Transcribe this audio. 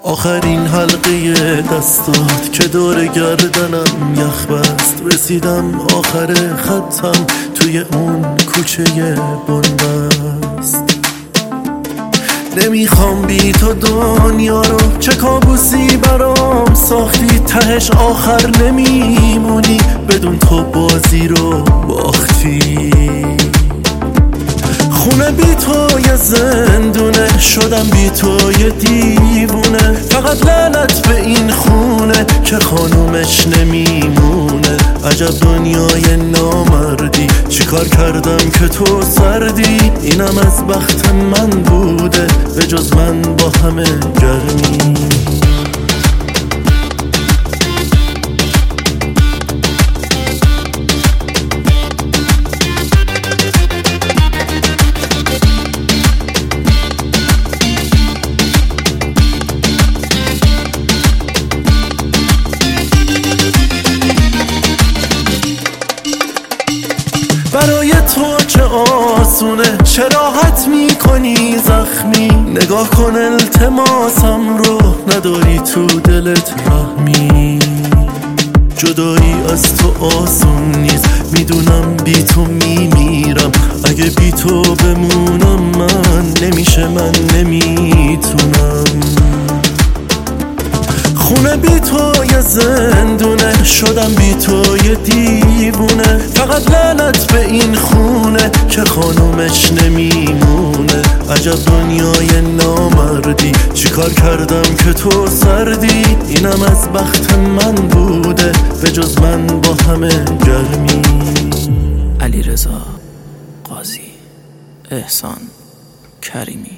آخرین حلقه دستات که دور گردنم یخ بست، رسیدم آخر خطم توی اون کوچه بنبست. نمیخوام بی تو دنیا رو، چه کابوسی برام ساختی، تهش آخر نمیمونی، بدون تو بازی رو باختی. خونه بی تو یه زندونه، شدم بی تو یه دیوونه، فقط لعنت به این خونه که خانومش نمیمونه. عجب دنیای نامردی، چیکار کردم که تو سردی، اینم از بخت من بوده به جز من با همه گرمی. برای تو چه آسونه، چه راحت میکنی زخمی، نگاه کن التماسم رو، نداری تو دلت رحمی. جدایی از تو آسون نیست، میدونم بی تو میمیرم، اگه بی تو بمونم من نمیشه، من نمیتونم. خونه بی تو یه زندونه، شدم بی تو یه دیوونه، فقط لعنت به این خونه که خانومش نمیمونه. عجب دنیای نامردی، چیکار کردم که تو سردی، اینم از بخت من بوده به جز من با همه گرمی. علیرضا قاضی، احسان کریمی.